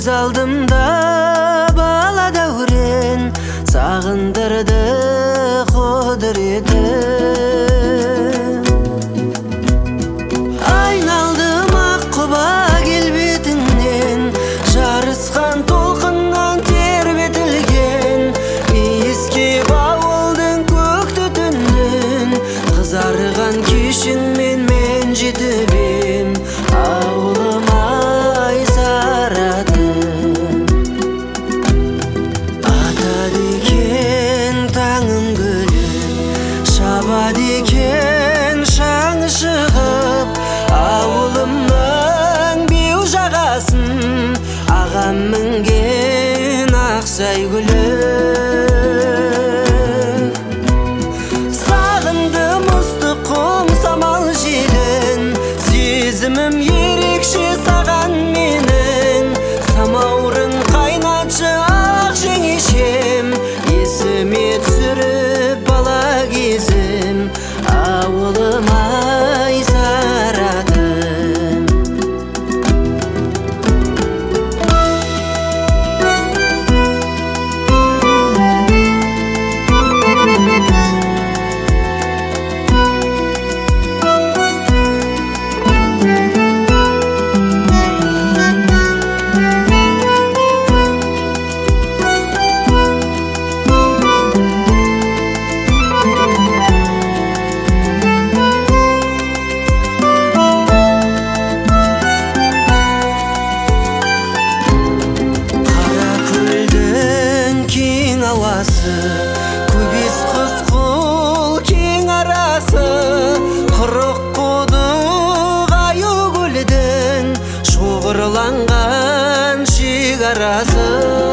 Көз алдымда бала дәурен, сағындырды құдіреті. Айналдым ақ құба келбетіңнен, жарысқан толқыннан тербетілген, иіскеп ауылдың көк түтінін, қызарған кешіңмен мен жетіп ем ауылыма айсаратым. Атады екен таңым күліп, шабады екен шаңы шығып, ауылымның беу жағасын ағам мінген ақсай гүлі. Сағындым ыстық құм самал желін, сезімім ерекше саған менің. Самаурын қайнатшы ақ жеңешем, есіме түсіріп бала кезім ауылыма айсаратым. Көбес құсқыл кең арасы, қырық құдық аю көлдің шоғырланған шекарасы.